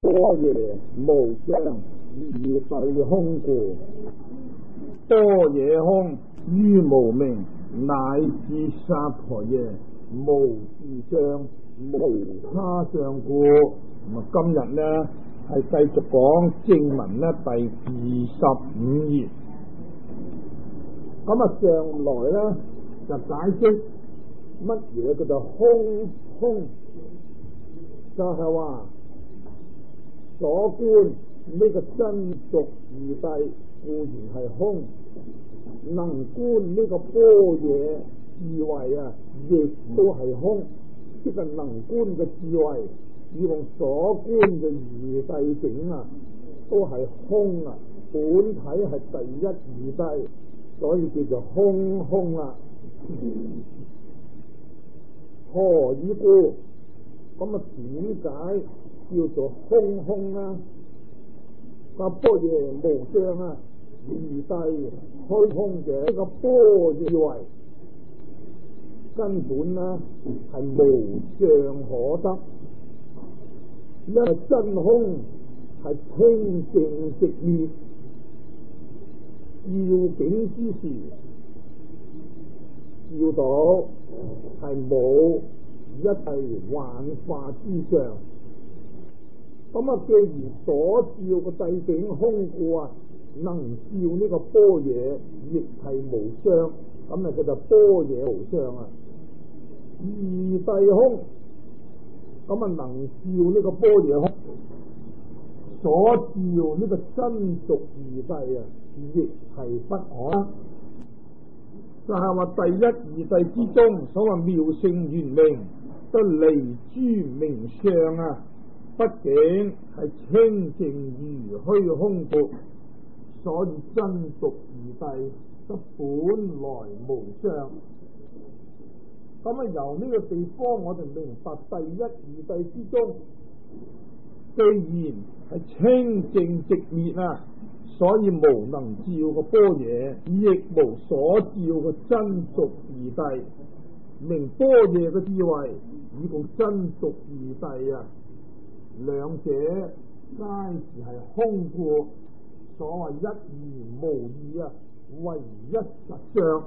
般若無相，如是空故。般若空於無明，乃至薩婆耶，無自相，無他相故。咁今日呢係繼續講正文呢第25頁。上來呢就解釋乜嘢叫做空，空就係話所觀呢個真俗二諦固然係空，能觀呢個般若智慧亦都係空，即係能觀嘅智慧以往所觀嘅二諦境都係空本體係第一二諦，所以叫做空空何以故？咁點解叫做空空呢？般若無相二諦虛空嘅呢個般若智慧根本係無相可得，因為真空係清淨直滅，照境之時照到係冇一切幻化之相。既然所照嘅諦境空故能照呢個般若亦係無相，咁叫做般若無相二諦空，能照呢個般若空，所照呢個真俗二諦亦係不可。就係話第一二諦之中所謂妙性圓明都離諸名相畢竟係清淨如虛空故，所以真俗二諦則本來無相。由呢個地方我哋明白第一二諦之中，既然係清淨直滅所以無能照個般若，亦無所照個真俗二諦。明般若嘅智慧以共真俗二諦兩者皆是係空故，所謂一而無二唯一實相。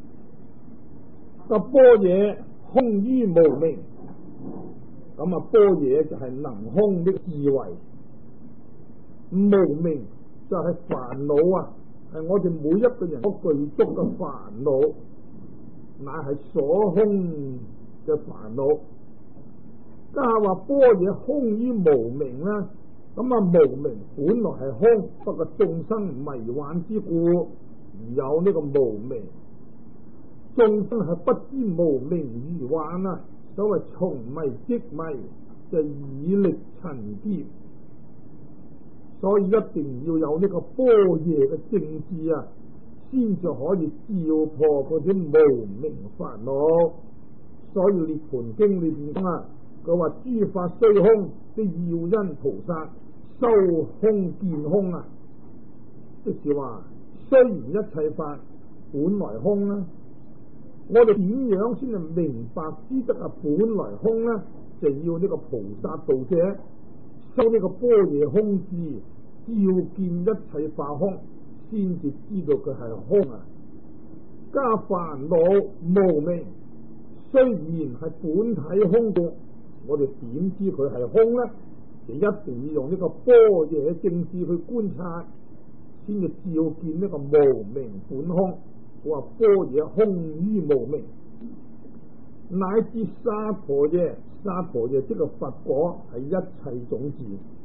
般若空於無明，般若就係能空的智慧，無明就係煩惱係我哋每一個人所具足嘅煩惱，乃係所空嘅煩惱。家話般若空於無明無明本來係空，不過眾生迷幻之故而有呢個無明。眾生係不知無明如幻所謂從迷即迷，就以力陳劫。所以一定要有呢個般若嘅正智先至可以照破嗰啲無明煩惱。所以《涅槃經》裏邊佢話諸法雖空，啲要因菩薩修空見空即是話雖然一切法本來空我哋點樣先係明白知得本來空就要呢個菩薩道者修呢個般若空智，照見一切法空，先至知道佢係空加煩惱無明，雖然係本體空故，我哋點知佢係空就一定要用呢個般若正智去觀察，先至照見呢個無明本空。我話般若空於無明，乃至薩婆耶，薩婆耶即係佛果，係一切種子。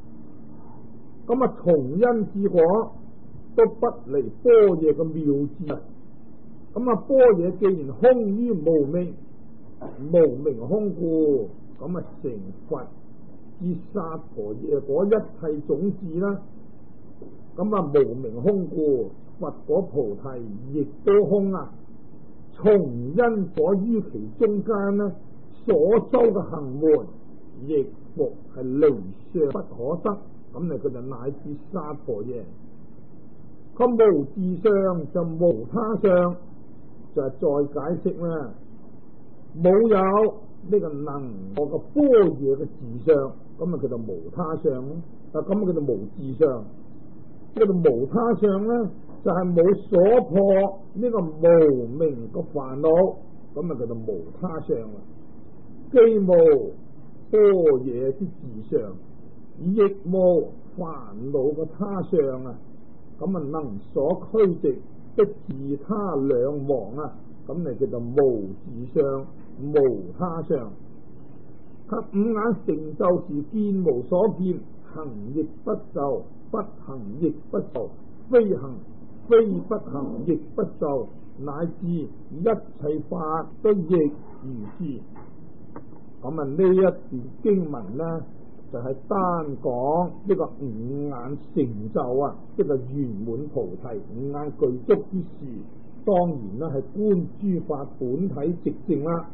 從因至果都不離般若嘅妙智。般若既然空於無明，無明空故，成佛至薩婆耶果一切種子無明空故，佛果菩提亦都空從因果於其中間所修嘅行門，亦復係離相不可得。佢就乃至薩婆耶。無自相就無他相，就係再解釋冇有呢個能我嘅般若嘅自相，叫做無他相。 咁叫做無自相。叫做無他相咧，就係冇所破呢個無明個煩惱，咁叫做無他相啦。既無般若之自相，亦無煩惱個他相啊，咁能所驅直的自他兩忘啊，咁咪叫做無自相、無他相。及五眼成就時，見無所見，行亦不受，不行亦不受，非行非不行亦不受，乃至一切法都亦如是。咁呢一段經文呢，就係單講呢個五眼成就啊，即係圓滿菩提、五眼具足之時，當然啦係觀諸法本體直證啦。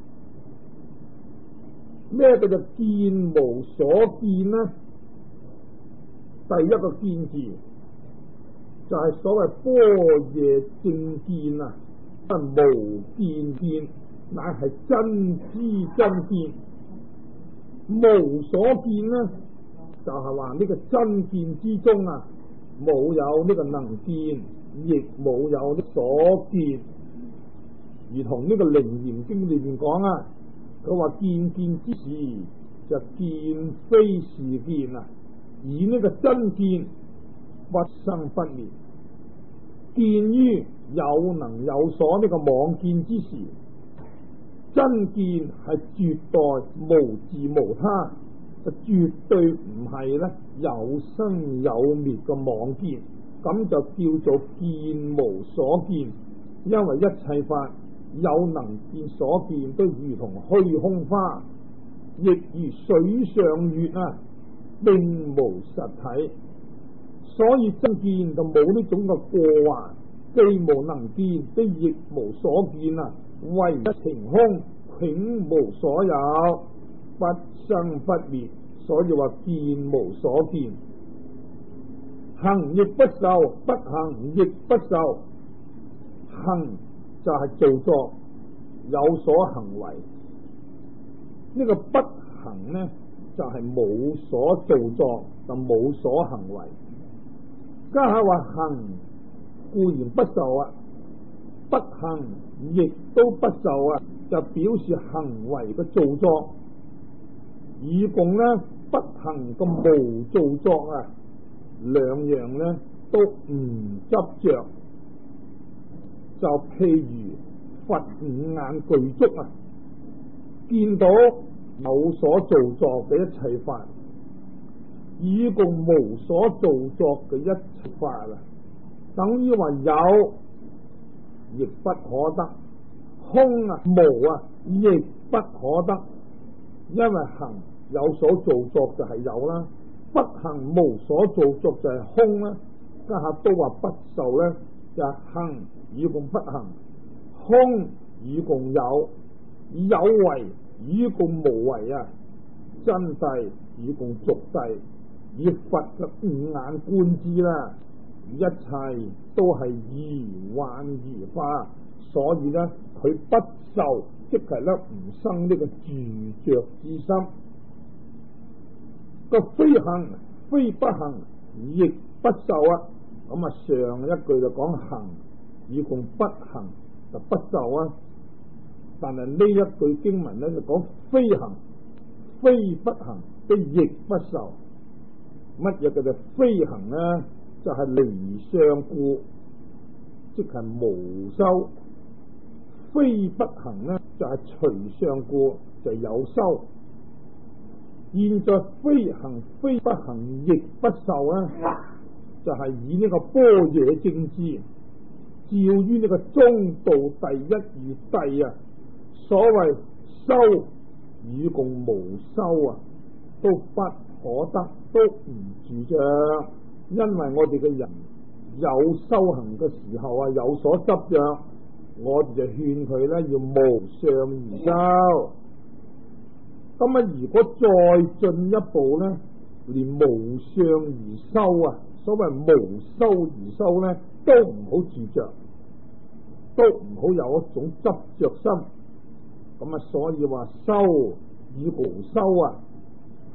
咩叫做見無所見呢？第一個見字就係所謂般若正見啊，無見見乃係真知真見。無所見呢，就係話呢個真見之中啊，冇有呢個能見，亦冇有呢所見。而同呢個楞嚴經裏面講啊，佢話見見之時就見非是見啊，以呢個真見不生不滅，見於有能有所呢個妄見之時，真見係絕對無自無他，就絕對唔係咧有生有滅嘅妄見，咁就叫做見無所見。因為一切法有能見所見都如同虛空花，亦如水上月啊，並無實體，所以真見就冇呢種嘅過患，既無能見，都亦無所見啊，唯一情空，永無所有，不生不滅，所以話見無所見。行亦不受，不行亦不受。行就係造作，有所行為。呢個不行呢，就係冇所造作，就冇所行為。家下話行固然不受啊，不行亦都不受啊，就表示行為嘅造作。以共呢不行嘅無造作啊，兩樣呢都唔執着。就譬如佛五眼具足啊，見到有所造作嘅一切法，以共無所造作嘅一切法啊，等於話有亦不可得，空啊無啊亦不可得。因為行有所造作就係有啦，不行無所造作就係空啦。家下都話不受咧，就係行以共不行，空以共有，有為以共無為啊，真諦以共俗諦，以佛嘅五眼觀之啦，一切都係如幻如化，所以咧佢不受，即係咧唔生呢個住着之心。個非行非不行亦不受啊，咁啊上一句就講行以共不行就不受啊，但係呢一句經文咧就講非行非不行都亦不受。乜嘢叫做非行呢？就係離相故，即係無修；非不行呢，就係隨相故，就有修。現在非行非不行亦不受啊，就係以呢個般若正知照於呢個中道第一義諦啊，所謂修與共無修啊，都不可得，都唔住着。因為我哋嘅人有修行嘅時候啊，有所執着，我哋就勸佢咧要無相而修。咁啊，如果再進一步咧，連無相而修啊，所謂無修而修咧，都唔好住着，都唔好有一種執着心。咁啊，所以話修與無修啊，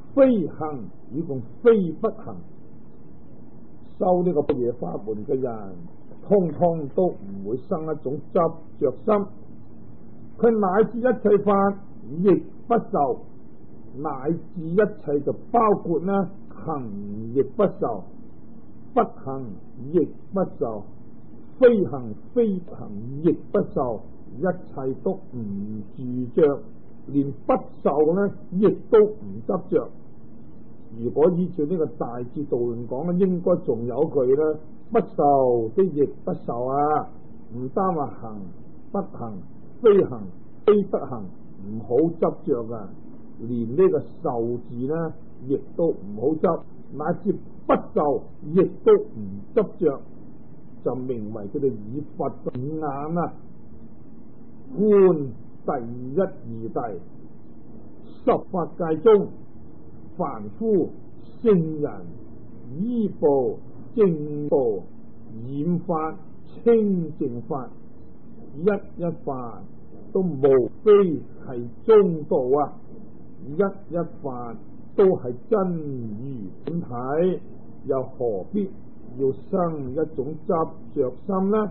非行以共非不行。修呢個般若法門嘅人，通通都唔會生一種執着心。佢乃至一切法亦不受，乃至一切就包括呢行亦不受，不行亦不受，非行非不行亦不受，一切都唔住着，連不受呢亦都唔執着。如果依照呢個大智度論講咧，應該仲有句咧，不受的亦不受啊，唔單話行不行，非行非不行，唔好執着啊，連呢個受字呢亦都唔好執，乃至不受亦都唔執着，就名為佢哋以佛嘅眼啊觀第一義諦，十法界中凡夫聖人依部正道染法清淨法，一一法都無非係中道啊，一一法都係真如本體，又何必要生一種執着心呢？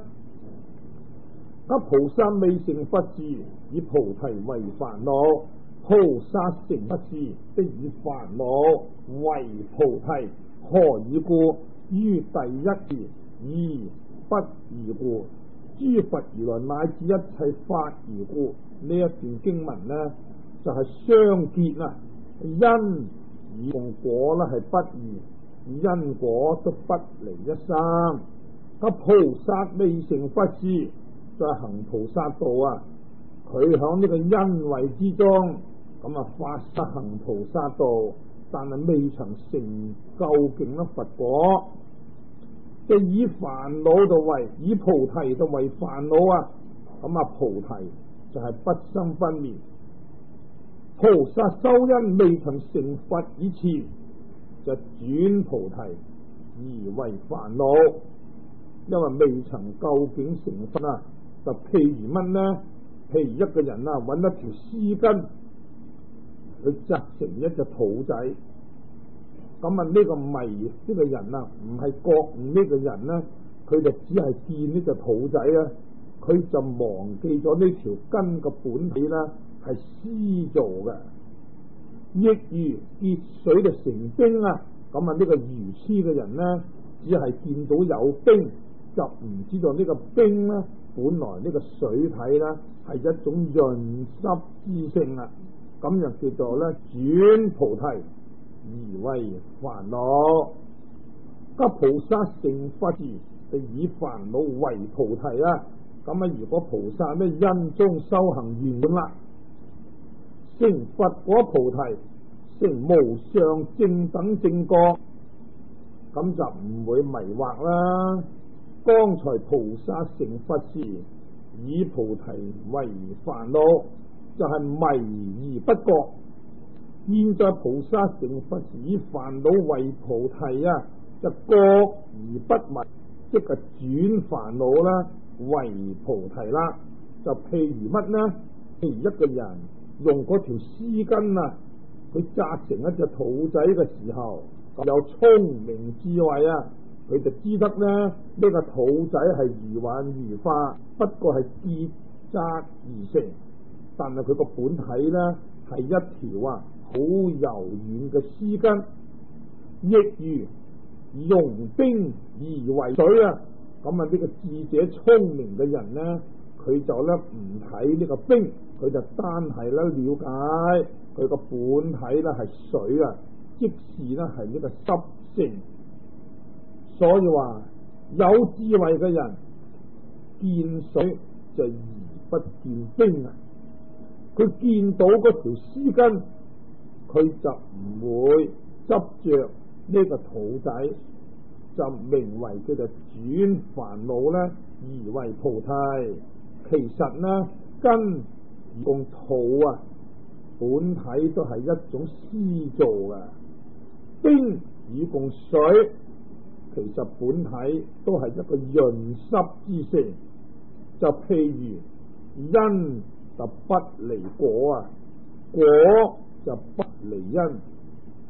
菩薩未成佛時，以菩提為煩惱；菩薩成佛時，即以煩惱為菩提。何以故？於第一義義不二故，諸佛如來乃至一切法而故。呢一段經文呢，就係相結啊，因與共果呢係不二，因果都不離一生。菩薩未成佛時，就係行菩薩道啊，佢響呢個因位之中，咁啊發誓行菩薩道，但係未曾成究竟佛果，就以煩惱度為，以菩提度為煩惱啊，咁啊菩提就係不生不滅。菩薩修因未曾成佛以前，就轉菩提而為煩惱，因為未曾究竟成佛啊。就譬如乜呢？譬如一個人啊，揾一條絲巾，佢紮成一隻兔仔，咁啊呢個迷呢個人啊，唔係覺悟呢個人呢，佢就只係見呢隻兔仔啊，佢就忘記咗呢條根嘅本體啦，係絲做嘅。亦如結水就成冰啊，咁啊呢個愚痴嘅人呢，只係見到有冰，就唔知道呢個冰呢，本來呢個水體呢係一種潤濕之性啊，咁就叫做咧轉菩提而為煩惱。菩薩成佛時，就以煩惱為菩提啦。咁啊，如果菩薩呢因中修行圓滿啦，成佛果菩提，成無上正等正覺，咁就唔會迷惑啦。剛才菩薩成佛時，以菩提為煩惱，就係迷而不覺。現在菩薩成佛時，以煩惱為菩提啊，就覺而不迷，即係轉煩惱啦為菩提啦。就譬如乜呢？譬如一個人用嗰條絲巾啊，佢紮成一隻兔仔嘅時候，有聰明智慧啊，佢就知得呢個兔仔係如幻如化，不過係結紮而成，但係佢個本體呢係一條啊好柔軟嘅絲巾。亦如融冰而為水啊，咁啊呢個智者聰明嘅人呢，佢就咧唔睇呢個冰，佢就單係咧了解佢個本體咧係水啊，即是咧係呢個濕性。所以話有智慧嘅人見水就而不見冰啊，佢見到嗰條絲巾，佢就唔會執着呢個兔仔，就名為佢就轉煩惱咧而為菩提。其實呢根共土啊，本體都係一種絲做嘅，冰與共水，其實本體都係一個潤濕之性。就譬如因就不離果啊，果就不離因，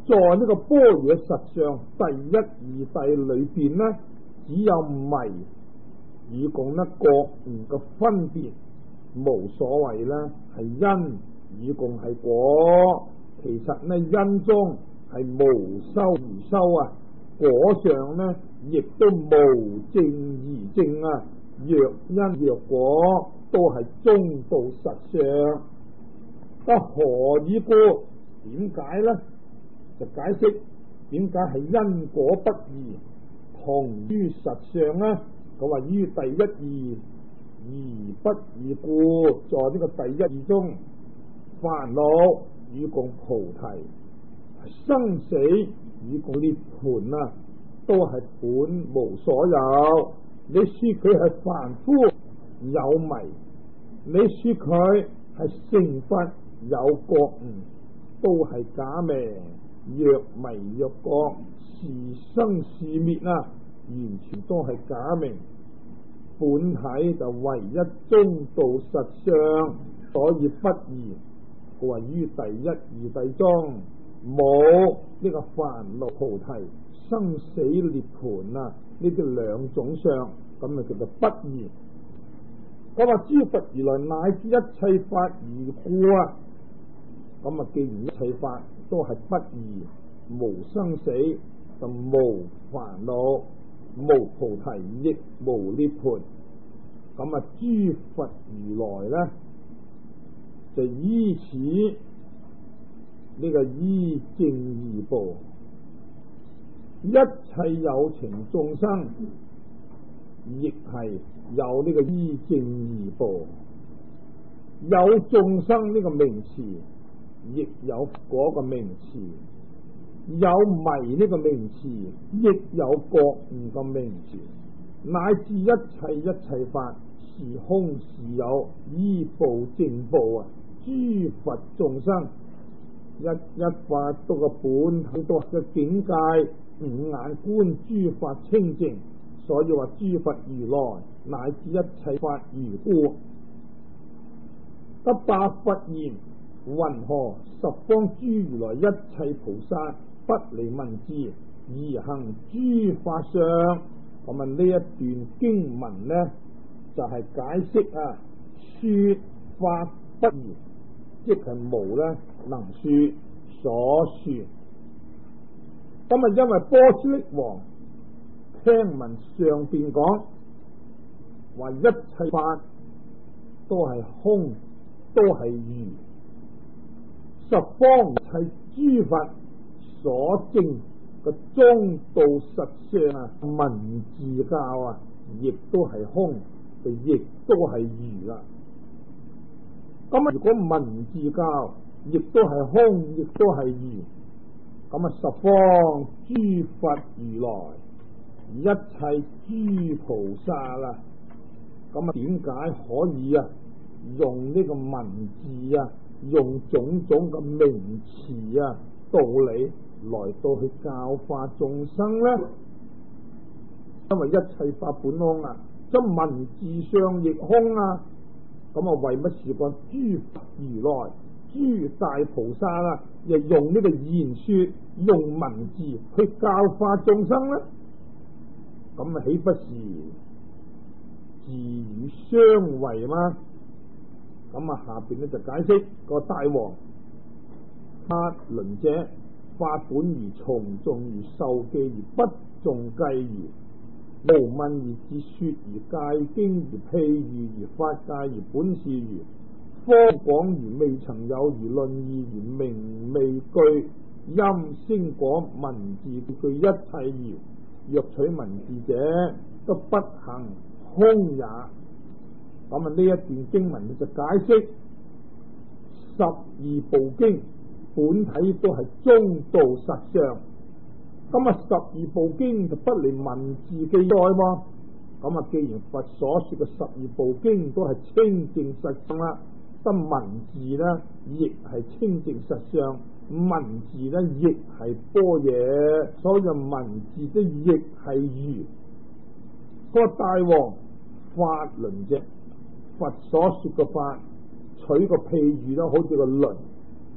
在呢個般若實相第一義諦裏邊呢，只有迷與共呢覺悟嘅分別，無所謂啦，係因與共係果。其實呢，因中係無修而修啊，果上呢亦都無證而證啊，若因若果都係中道實相。得何以故？點解呢？就解釋點解係因果不異，同於實相呢？佢話於第一義而不異故，在呢個第一義中，煩惱與共菩提，生死與共涅槃啊，都係本無所有。你說佢係凡夫有迷，你說佢係成佛有覺悟，都係假名。若迷若覺，是生是滅啊，完全都係假名。本體就唯一中道實相，所以不異。佢話於第一義諦中冇呢個煩惱菩提生死涅槃啊，呢啲兩種相，咁啊叫做不異。咁啊諸佛如來乃至一切法如故啊，咁啊既然一切法都係不異，無生死就無煩惱，無菩提亦無涅槃。咁啊諸佛如來呢，就依此呢個依正二部，一切有情眾生亦係有呢個依正二部。有眾生呢個名詞，亦有嗰個名詞；有迷呢個名詞，亦有覺悟個名詞。乃至一切法是空是有，依部正部啊！諸佛眾生一法都個本體都嘅境界，五眼觀諸法清淨，所以話諸佛如來乃至一切法如故。得百佛言：云何十方諸如來一切菩薩不離文字而行諸法相？咁啊呢一段經文呢，就係解釋啊，說法不異，即係無呢能說所說。咁啊因為波斯匿王聽聞上邊講話一切法都係空，都係如，十方一切諸佛所證個中道實相啊，文字教啊，亦都係空，就亦都係如啦。咁啊，如果文字教亦都係空，亦都係如，咁啊，十方諸佛如來，一切諸菩薩啦，咁啊，點解可以啊用呢個文字啊，用種種嘅名詞啊道理來到去教化眾生呢？因為一切法本空啊，即文字上亦空啊。咁啊，為乜事講諸佛如來、諸大菩薩啊，又用呢個言說、用文字去教化眾生呢？咁啊，豈不是自與相違嗎？咁啊，下邊咧就解釋個大王法輪者。法本如從眾如受記如不中計如無問而自說如戒經如譬喻如法界如本事如方廣如未曾有如論義如名未具音聲廣文字具一切如若取文字者都不行空也。咁啊呢一段經文就解釋十二部經本體都係中道實相，咁啊十二部經就不離文字記載嘛。咁啊既然佛所說嘅十二部經都係清淨實相啦，得文字呢亦係清淨實相，文字呢亦係般若，所以文字都亦係如。個大王法輪者，佛所說嘅法，取個譬喻啦，好似個輪。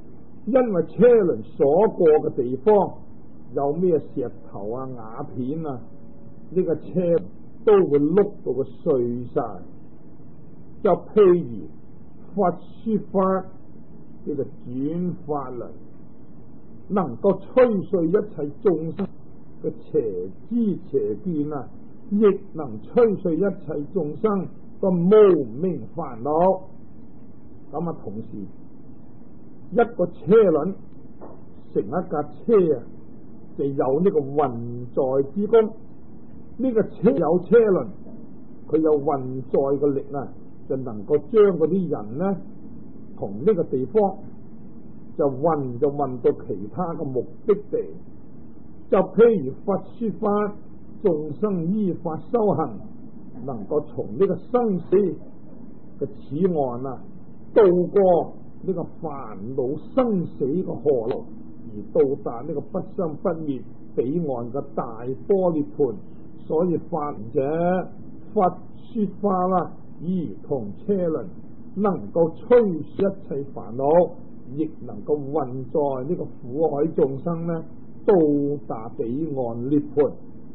因為車輪所過嘅地方有咩石頭啊、瓦片啊，呢個車都會碌到個碎晒。就譬如佛說法呢個轉法輪，能夠吹碎一切眾生嘅邪知邪見啊，亦能吹碎一切眾生嘅無明煩惱。咁啊，同時一個車輪成一架車啊，就有呢個運載之功。呢個車有車輪，佢有運載嘅力啊，就能夠將嗰啲人呢，同呢個地方就運到其他嘅目的地。就譬如佛說法，眾生依法修行，能夠從呢個生死嘅此岸啊，渡過呢個煩惱生死嘅河流，而到達呢個不生不滅彼岸嘅大般涅槃。所以法者佛說法啦，如同車輪，能夠吹一切煩惱，亦能夠運載呢個苦海眾生呢，到達彼岸涅槃。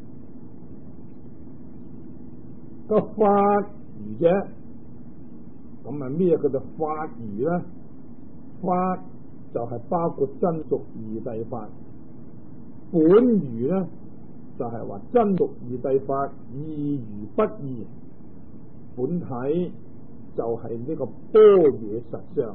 個法如啫，咁啊咩叫做法如呢？法就係包括真俗二諦法，本如呢就係話真俗二諦法異如不異，本體就係呢個般若實相。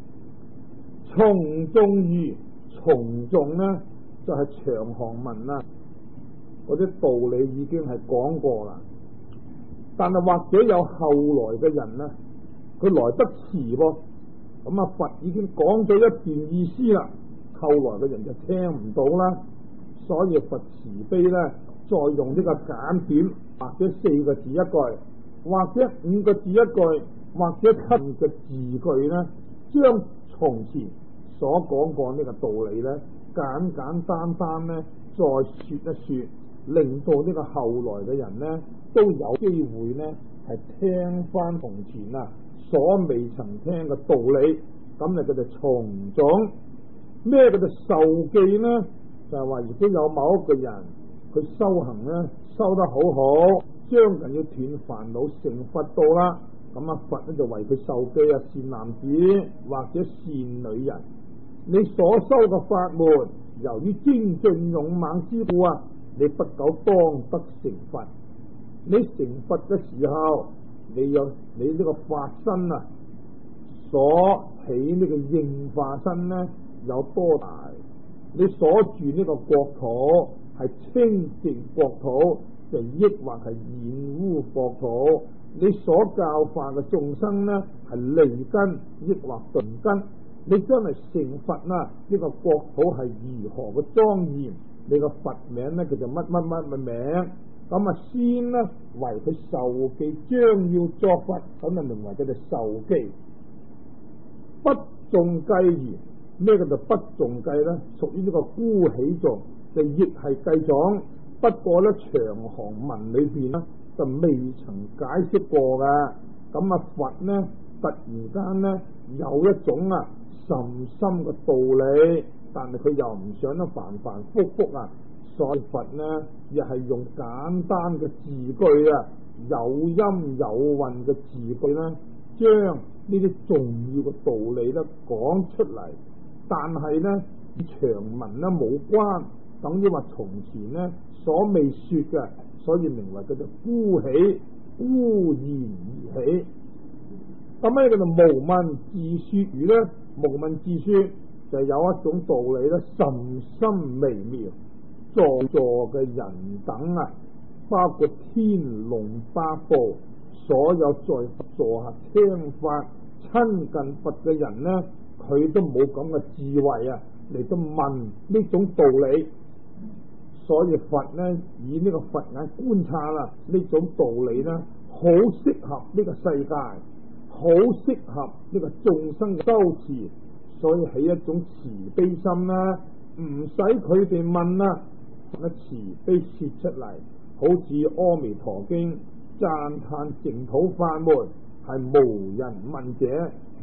從眾如，從眾呢就係長行文啦，嗰啲道理已經係講過啦。但係或者有後來嘅人呢，佢來得遲噃，咁啊佛已經講咗一段意思啦，後來嘅人就聽唔到啦。所以佛慈悲呢，再用呢個簡短，或者4個字一句，或者5個字一句，或者7個字句呢，將從前所講過呢個道理呢，簡簡單單呢再說一說，令到呢個後來嘅人呢都有機會呢係聽翻從前啊所未曾聽嘅道理。咁你佢哋從種咩叫做受記呢？就係話如果有某一個人佢修行呢修得好好，將近要斷煩惱成佛道啦，咁啊佛呢就為佢受記啊，善男子或者善女人，你所修嘅法門由於精進勇猛之故啊，你不久當得成佛。你成佛嘅時候，你呢個法身啊所起呢個應化身呢有多大？你所住呢個國土係清淨國土，就抑或係染污國土？你所教化嘅眾生呢係利根抑或鈍根？你將嚟成佛啦，呢個國土係如何嘅莊嚴？你個佛名呢，叫做乜乜乜嘅名？咁啊先呢為佢受記，將要作佛，咁啊名為佢哋受記。不誦計言，咩叫做不誦計呢？屬於呢個孤起誦，就亦係計種。不過呢長行文裏邊呢就未曾解釋過嘅。咁啊佛呢突然間呢有一種啊甚深嘅道理，但係佢又唔想得反反复复啊，所以佛呢亦係用簡單嘅字句啊，有音有韻嘅字句呢，將呢啲重要嘅道理呢講出嚟。但係呢長文呢冇關，等於話從前呢所未說嘅，所以名為叫做孤起，孤言而起。咁咩叫做無文自說語呢？無文自說就有一種道理呢，甚深微妙。在座嘅人等啊，包括天龍八部，所有在佛座下聽法親近佛嘅人呢，佢都冇咁嘅智慧啊嚟到問呢種道理。所以佛呢以呢個佛眼觀察啦，呢種道理呢好適合呢個世界，好適合呢個眾生嘅修持，所以起一種慈悲心啦，唔使佢哋問啦，咁慈悲說出嚟，好似《阿彌陀經》讚歎淨土法門係無人問者，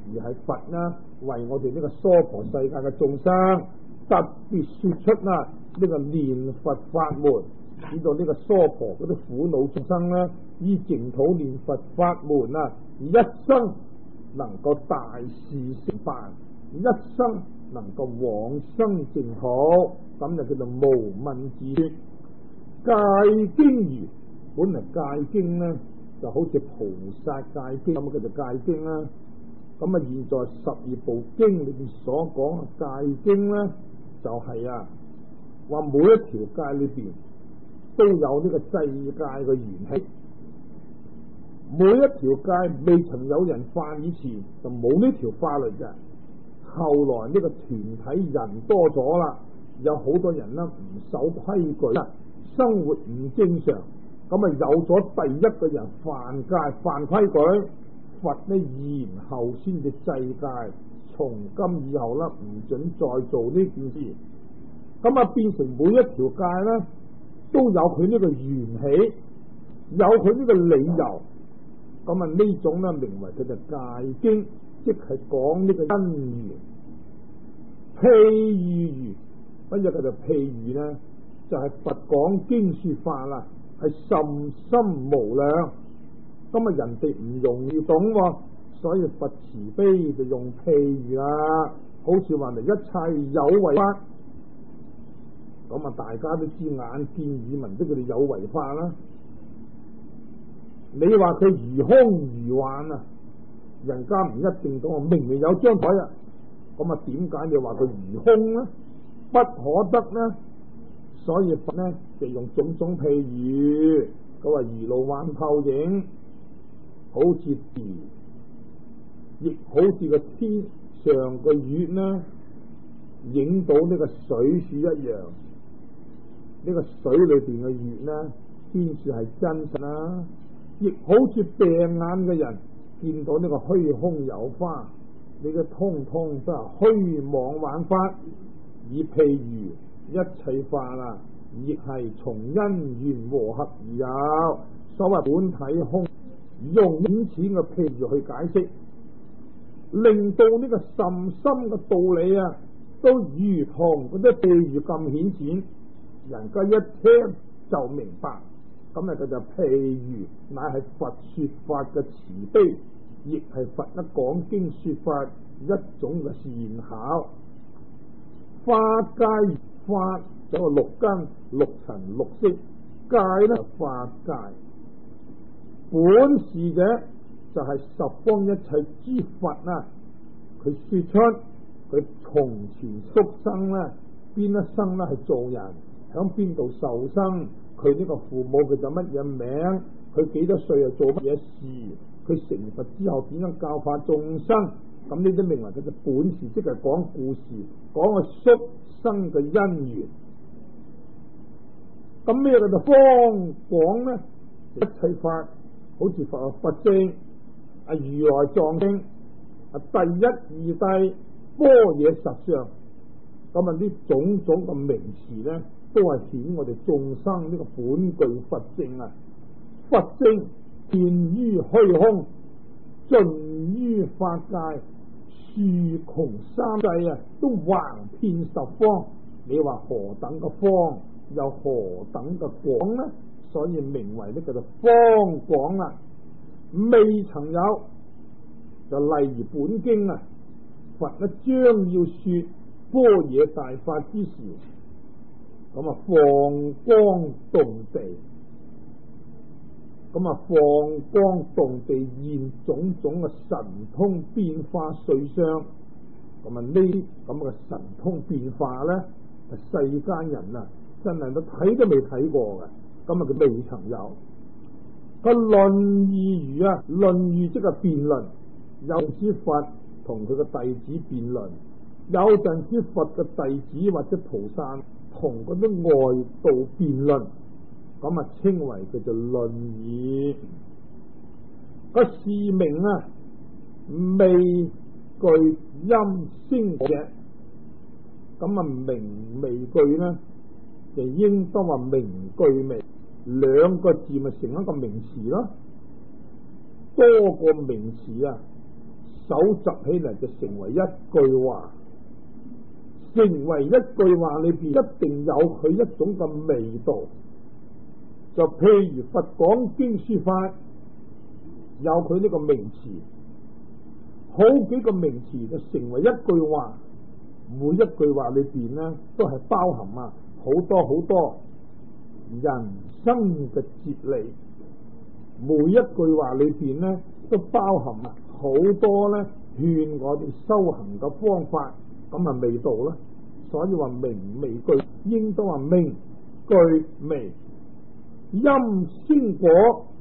而係佛呢為我哋呢個娑婆世界嘅眾生特別說出呢個念佛法門，使到呢個娑婆嗰啲苦惱眾生呢，依淨土念佛法門一生能夠大事成辦，一生能夠往生淨土，咁就叫做無問自說。戒經如，本嚟戒經呢就好似菩薩戒經咁，叫做戒經啦。咁現在12部經裏邊所講嘅戒經呢，就係話每一條戒裏邊都有呢個制戒嘅緣起，每一條戒未曾有人犯以前就冇呢條法律嘅。後來呢個團體人多咗啦，有好多人呢唔守規矩，生活唔正常，咁有咗第一個人犯戒犯規矩，佛呢然後先至制戒，從今以後唔准再做呢件事。咁變成每一條戒呢都有佢呢個緣起，有佢呢個理由。咁呢種呢名為佢就戒經，即係講呢個因緣。譬喻如乜嘢叫做譬喻呢？就係佛講經說法啦，係甚深無量。人哋唔容易懂，所以佛慈悲就用譬喻啦。好似話嚟一切有為法，大家都知眼見耳聞，即佢哋有為法啦。你話佢如空如幻人家唔一定講，明明有張台點解你話佢如空呢？不可得呢？所以佛呢就用種種譬喻，佢話如露幻泡影，好似電，亦好似個天上個月呢影到呢個水柱一樣。呢個水裏邊嘅月呢，先算係真實啦。亦好似病眼嘅人見到呢個虛空有花，呢個通通都係虛妄幻法。以譬如一切法亦係從因緣和合而有。所謂本體空，用顯淺嘅譬如去解釋，令到呢個甚深嘅道理都如同嗰啲譬如咁顯淺，人家一聽就明白。咁佢就譬如乃係佛說法嘅慈悲，亦係佛一講經說法一種嘅善巧。法界法就係六根、六塵、六識，界呢法界，本是者就係十方一切諸佛佢說出佢從前宿生邊一生係做人，響邊度受生，佢呢個父母佢就乜嘢名，佢幾多歲做乜嘢事，佢成佛之後點樣教化眾生。咁呢啲名為佢嘅本事，即係講故事，講個宿生嘅因緣。咁咩叫做方廣呢？一切法好似佛經如來藏經第一義諦般若實相。呢種種嘅名詞呢，都係顯我哋眾生呢個本具佛性佛性見於虛空，盡於法界，樹窮三世都橫遍十方。你話何等嘅方，又何等嘅廣呢？所以名為呢叫做方廣未曾有。就例如本經佛將要說般若大法之時，放光動地，放光動地現種種嘅神通變化瑞相。呢啲咁嘅神通變化呢，世間人真係都睇都未睇過嘅。佢未曾有。個論義如論義即係辯論，有時佛同佢嘅弟子辯論，有陣時佛嘅弟子或者菩薩同嗰啲外道辯論，稱為叫做論義。個是名未具音聲嘅，名未具呢，就應當話名具未，兩個字咪成一個名詞咯。多個名詞搜集起嚟就成為一句話，成為一句話裏邊一定有佢一種嘅味道。就譬如佛講經說法，有佢呢個名詞，好幾個名詞就成為一句話。每一句話裏邊呢，都係包含好多好多人生嘅哲理。每一句話裏邊呢，都包含好多呢勸我哋修行嘅方法，咁味道啦。所以話名味句，應當話名句味。音聲果，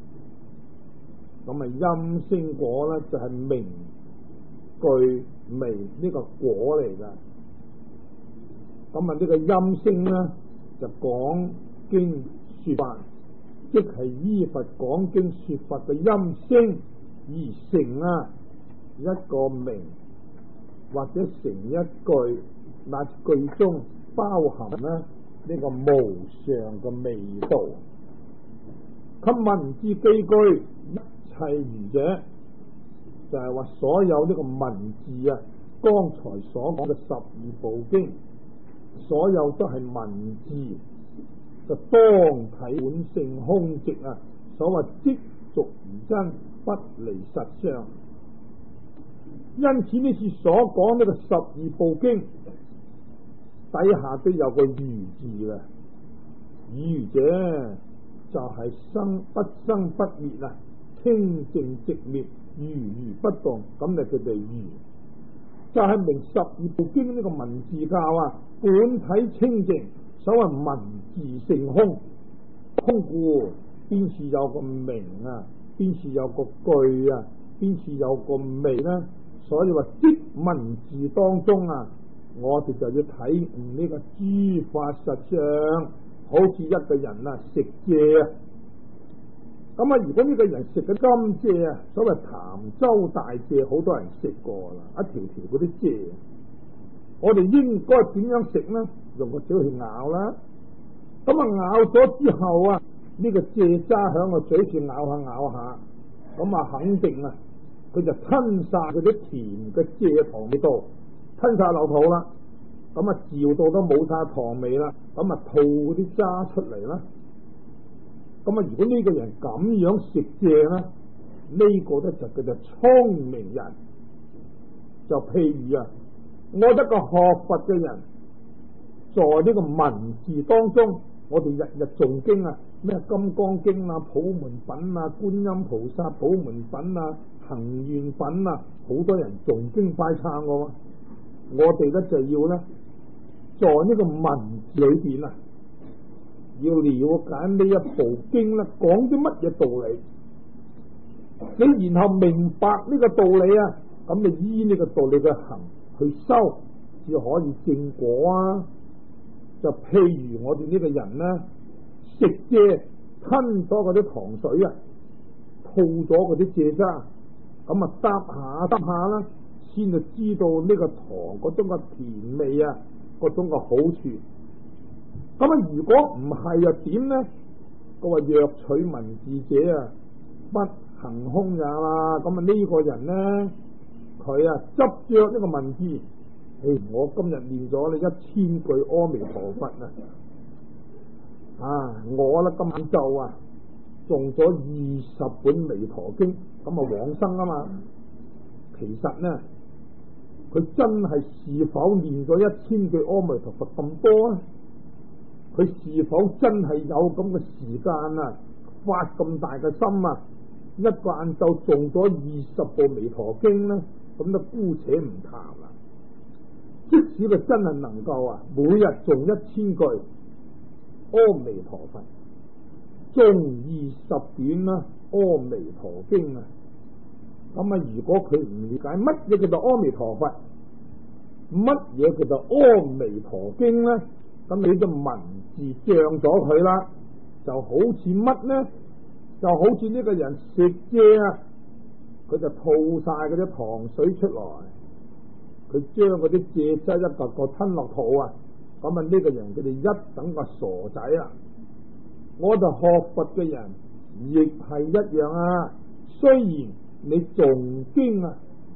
咁音聲果咧就係名句味呢個果嚟噶。咁呢個音聲咧就講經說法，即係依佛講經說法嘅音聲而成一個名，或者成一句，乃至句中包含呢個無上嘅味道。及文字記句一切如者，就係話所有呢個文字剛才所講嘅十二部經，所有都係文字，就當體本性空寂所謂即俗而真，不離實相。因此呢次所講呢個十二部經底下都有個如字啦，如者就係不生不滅清淨寂滅，如不動，咁就叫做如。就係明十二部經呢個文字教本體清淨，所謂文字性空，空故邊處有個名邊處有個句邊處有個味呢？所以話即文字當中我哋就要體悟呢個諸法實相。好似一個人食蔗咁如果呢個人食嘅甘蔗所謂潭州大蔗，好多人食過啦，一條條嗰啲蔗，我哋應該點樣食呢？用個嘴去咬啦。咁咬咗之後呢個蔗渣響個嘴處咬下咬下，咁肯定佢就吞晒嗰啲甜嘅蔗糖味道，吞晒落肚啦。咁嚼到都冇晒糖味啦，咁吐嗰啲渣出嚟啦。咁如果呢個人咁樣食蔗呢，呢個咧就叫做聰明人。就譬如我一個學佛嘅人，在呢個文字當中，我哋日日誦經咩金剛經普門品觀音菩薩普門品行願品好多人誦經拜懺我哋咧就要咧。在呢個文字裏邊要了解呢一部經講啲乜嘢道理，你然後明白呢個道理咁你依呢個道理嘅行去修，至可以正果就譬如我哋呢個人食蔗吞咗嗰啲糖水吐咗嗰啲蔗渣，咁嗒下啦，先就知道呢個糖嗰種嘅甜味嗰種嘅好處。咁如果唔係點呢？佢話若取文字者不行空也啦。咁呢個人呢，佢執着呢個文字，我今日念咗你1000句阿彌陀佛我今晚就誦咗20本彌陀經，咁往生嘛。其實呢，佢真係是否念咗1000句阿彌陀佛咁多佢是否真係有咁嘅時間發咁大嘅心一個晏晝誦咗20部彌陀經呢？咁都姑且唔談啦。即使佢真係能夠每日誦1000句阿彌陀佛，誦20卷阿彌陀經咁如果佢唔理解乜嘢叫做阿彌陀佛，乜嘢叫做阿彌陀經呢？咁你就文字障咗佢啦，就好似乜呢？就好似呢個人食蔗佢就吐晒嗰啲糖水出來，佢將嗰啲蔗汁一個個吞落肚咁呢個人佢哋一等個傻仔我哋學佛嘅人亦係一樣雖然你誦經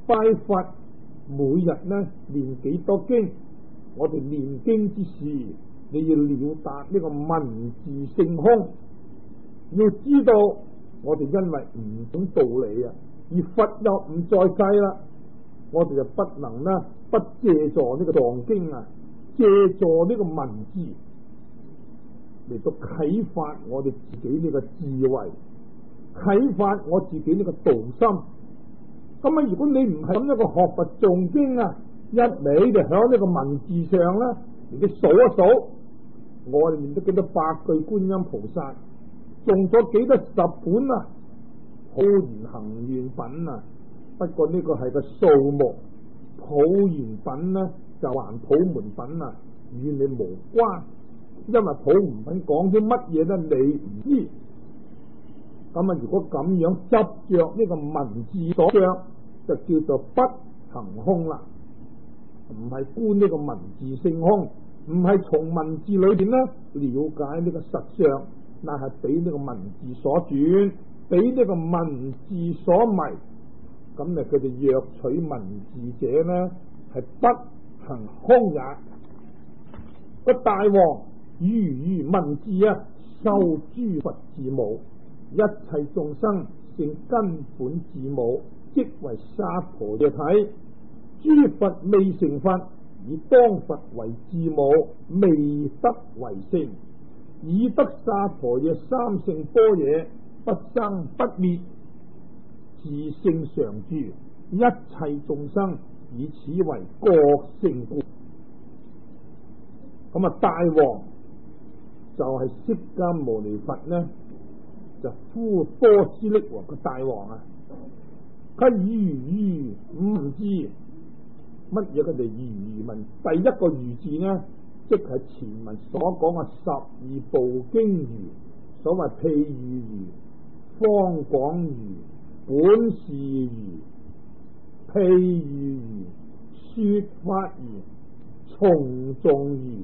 拜佛，每日呢念幾多經？我哋念經之時，你要了達呢個文字性空，要知道我哋因為唔懂道理啊，而佛又唔在世啦，我哋就不能呢不借助呢個藏經啊，借助呢個文字嚟到啟發我哋自己呢個智慧，啟發我自己呢個道心。咁啊，如果你唔係咁一個學佛誦經啊，一味就響呢個文字上啦，你數一數，我哋念咗幾多百句觀音菩薩，誦咗幾多十本啊普賢行願品啊，不過呢個係個數目，普賢品呢就還普門品啊，與你無關，因為普門品講啲乜嘢咧你唔知。咁啊，如果咁樣執着呢個文字所着，就叫做不行空啦，唔係觀呢個文字性空，唔係從文字裏邊呢了解呢個實相，但係俾呢個文字所轉，俾呢個文字所迷。咁咧，佢哋若取文字者呢，係不行空也。個大王如文字啊，修諸佛之母，一切眾生性根本自母，即為薩婆耶體。諸佛未成佛，以當佛為自母，未得為聖，以得薩婆耶三性般若，不生不滅，自性常住。一切眾生以此為覺性故。咁啊，大王就係釋迦牟尼佛呢，就呼多斯匿王個大王啊，佢如唔知乜嘢？佢哋如文，第一個如字呢，即係前文所講嘅十二部經如，所謂譬喻如、方廣如、本事如、譬喻如、說法如、從眾如、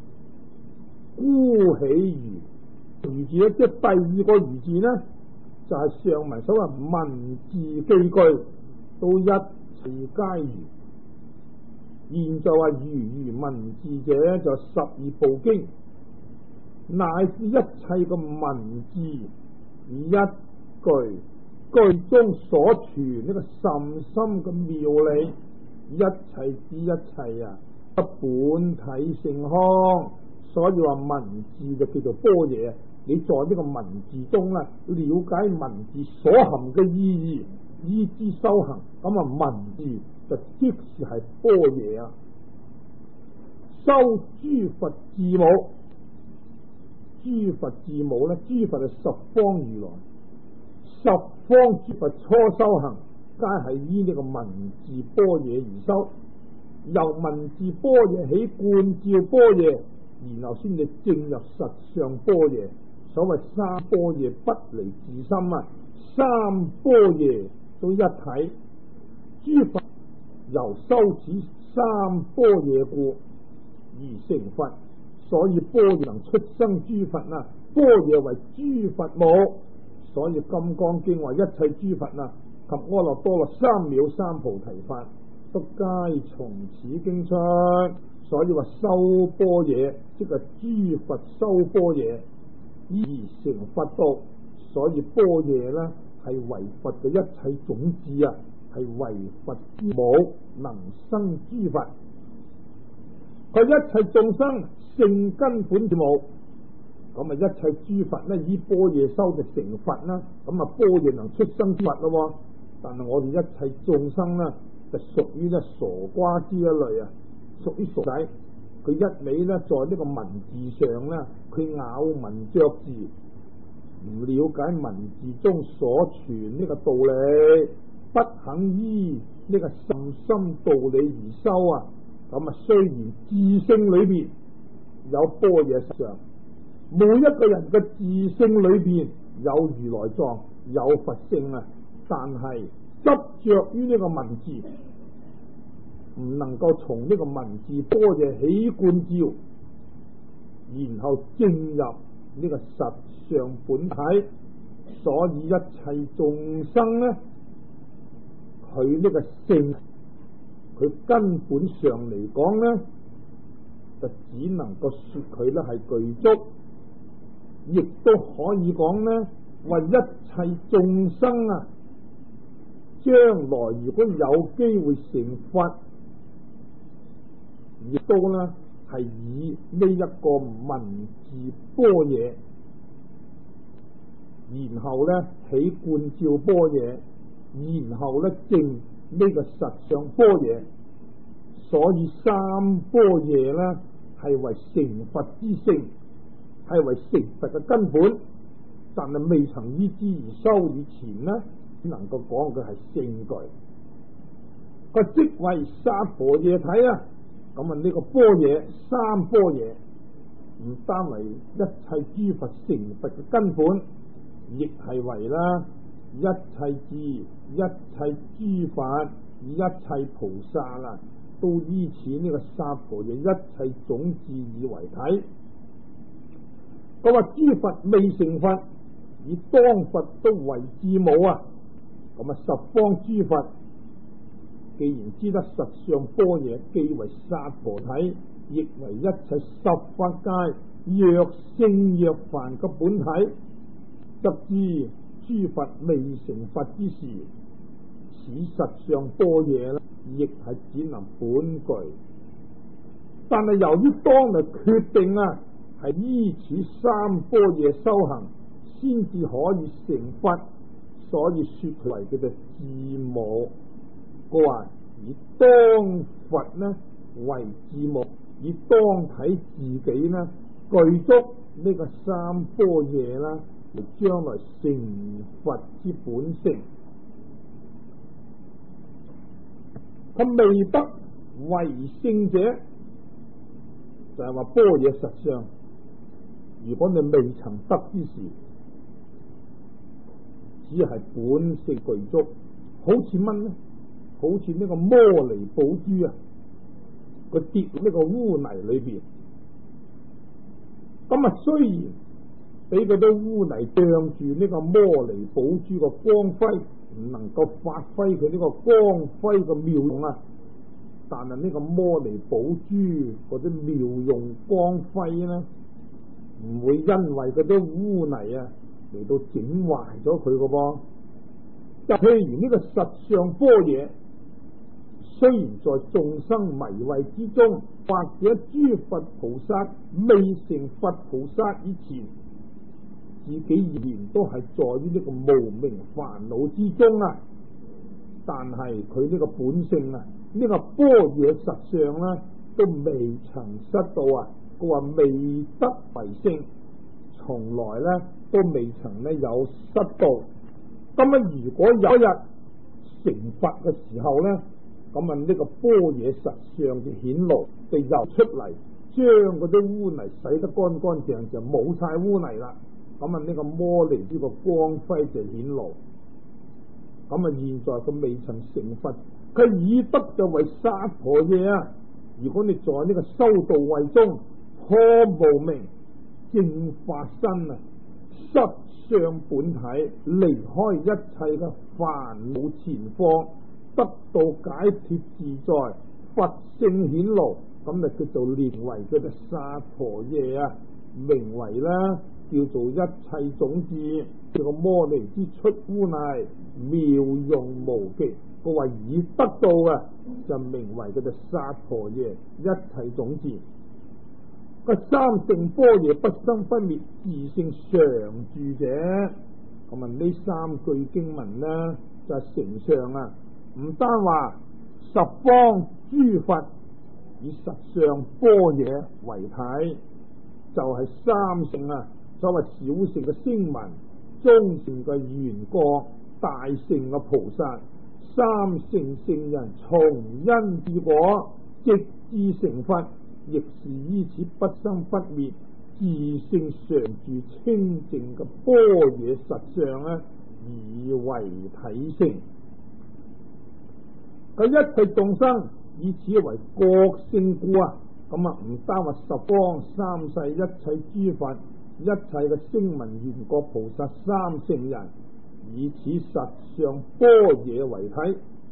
孤喜如。如字咧，即係第二個如字呢，就係、是、上文所謂文字記句都一齊皆如。現在話如文字者，就十二部經，乃至一切嘅文字，以一句句中所存呢個甚深嘅妙理，一切之一切啊，本體性空。所以話文字就叫做般若。你在呢個文字中啊，了解文字所含嘅意義，依之修行，咁啊文字就即是係般若啊。修諸佛智母，諸佛智母咧，諸佛係十方如來，十方諸佛初修行，皆係依呢個文字般若而修，由文字般若起觀照般若，然後先至證入實相般若。所謂三般若不離自心啊，三般若都一體。諸佛由修此三般若故而成佛，所以般若能出生諸佛啊，般若為諸佛母。所以金剛經話一切諸佛啊及阿耨多羅三藐三菩提法都皆從此經出。所以話修般若即係諸佛修般若而成佛道。所以般若呢係為佛嘅一切種子啊，係為佛之母，能生諸佛。佢一切眾生性根本之母，咁啊一切諸佛呢以般若修就成佛啦。咁啊般若能出生諸佛咯。但係我哋一切眾生呢就屬於呢傻瓜之一類啊，屬於傻仔。佢一味呢在呢個文字上呢，佢咬文嚼字，唔了解文字中所傳呢個道理，不肯依呢個甚深道理而修啊。咁啊，雖然自性裏邊有般若實相，每一個人嘅自性裏邊有如來藏，有佛性啊，但係執着於呢個文字，唔能夠從呢個文字般若起觀照，然後證入呢個實相本體。所以一切眾生呢， 佢呢個性，佢根本上嚟講呢，就只能夠說佢呢係具足，亦都可以講呢，為一切眾生啊，將來如果有機會成佛，亦都呢係以呢一個文字般若，然後呢起觀照般若，然後呢證呢個實相般若，所以三般若呢係為成佛之性，係為成佛嘅根本，但係未曾依之而修以前呢，只能夠講佢係聖句，個即為薩婆夜體啊。咁啊，呢個般若三般若唔單為一切諸佛成佛嘅根本，亦係為啦一切智、一切諸佛、一切菩薩啊，都依此呢個薩婆若一切種智以為體。佢話諸佛未成佛，以當佛都為至母啊。咁啊，十方諸佛既然知得實相般若，既為薩婆體，亦為一切十法界若聖若凡嘅本體，則知諸佛未成佛之時，此實相般若亦係只能本具。但係由於當日決定啊，係依此三般若修行，先至可以成佛，所以說佢為叫做至母。佢話以當佛呢為至母，以當體自己呢具足呢個三般若啦，嚟將來成佛之本性。佢未得為聖者，就係話般若實相。如果你未曾得之時，只係本性具足，好似乜呢？好似呢個摩尼寶珠啊，佢跌入呢個污泥裏邊。咁啊，雖然俾嗰啲污泥障住呢個摩尼寶珠個光輝，唔能夠發揮佢呢個光輝嘅妙用啊，但係呢個摩尼寶珠嗰啲妙用光輝呢，唔會因為嗰啲污泥啊嚟到整壞咗佢個噃。就譬如呢個實相般若，雖然在眾生迷慧之中，或者諸佛菩薩未成佛菩薩以前，自己仍然都係在於呢個無明煩惱之中啊。但係佢呢個本性啊，呢個般若實相呢，都未曾失到啊。佢話未得為聖，從來呢都未曾呢有失到。咁啊，如果有一日成佛嘅時候呢，咁啊呢個般若實相就顯露，就由出嚟，將嗰啲污泥洗得乾乾淨淨，冇晒污泥啦。咁啊呢個摩尼呢個光輝就顯露。咁啊現在佢未曾成佛，佢已得就為薩婆若啊。如果你在呢個修道位中破無明正法身啊，失相本體，離開一切嘅煩惱前方，得到解脫自在，佛性顯露，咁就叫做連為佢嘅薩婆若啊，名為啦叫做一切種智，叫個摩尼之出污泥，妙用無極。個話已得到啊，就名為佢嘅薩婆若一切種智。個三乘般若不生不滅，自性常住者。咁啊呢三句經文呢，就係成上啊，唔單話十方諸佛以實相般若為體，就係三乘啊，所謂小乘嘅聲聞，中乘嘅緣覺，大乘嘅菩薩，三乘聖人從因至果，直至成佛，亦是依此不生不滅，自性常住清淨嘅般若實相呢，以為體性。佢一切眾生以此為覺性故啊，咁啊唔單話十方三世一切諸佛，一切嘅聲聞緣覺菩薩三乘人，以此實相般若為體，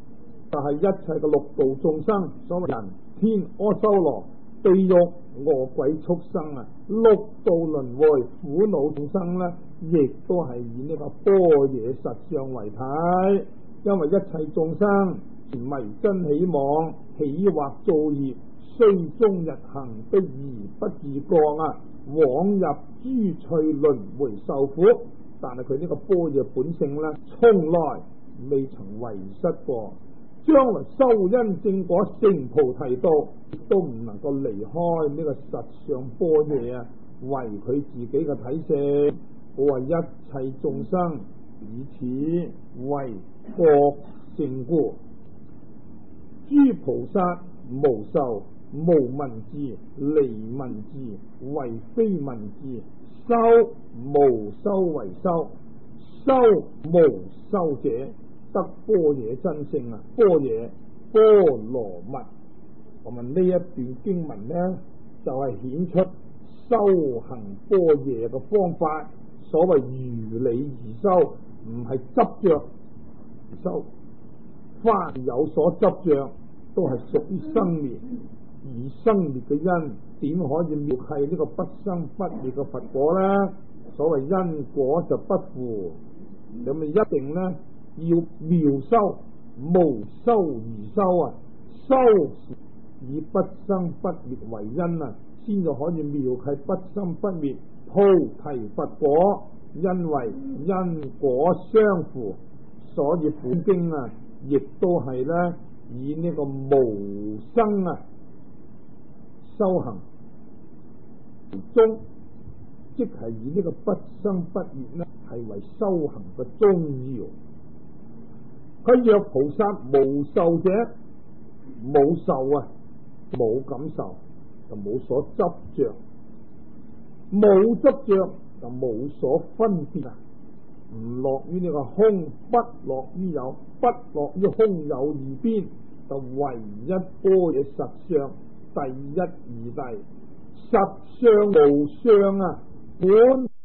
就係一切嘅六道眾生，所謂人天阿修羅、地獄餓鬼畜生啊，六道輪迴苦惱眾生呢，亦都係以呢個般若實相為體。因為一切眾生迷真起妄，起惑造業，雖終日行不而不自覺啊，往入諸趣輪迴受苦。但係佢呢個般若本性呢，從來未曾遺失過。將來修因正果成菩提道，都唔能夠離開呢個實相般若啊，為佢自己嘅體性。我話一切眾生以此為覺性故，諸菩薩無受無文字離文字為非文字，修無修為修，修無修者得般若真性啊！般若波羅蜜。我問呢一段經文呢，就係顯出修行般若嘅方法。所謂如理而修，唔係執着而修。凡有所執着，都係屬於生滅，而生滅嘅因點可以滅係呢個不生不滅嘅佛果呢？所謂因果就不符，咁咪一定呢要妙修，無修而修啊！修以不生不滅為因啊，先至可以妙係不生不滅菩提佛果。因為因果相符，所以本經啊，亦都係呢以呢個無生啊修行為宗，即係以呢個不生不滅呢係為修行嘅宗要。佢若菩薩無受者，冇受啊，冇感受就冇所執着，冇執着就冇所分別啊！唔落於呢個空，不落於有，不落於空有二邊，就唯一般若實相第一義諦，實相無相啊！本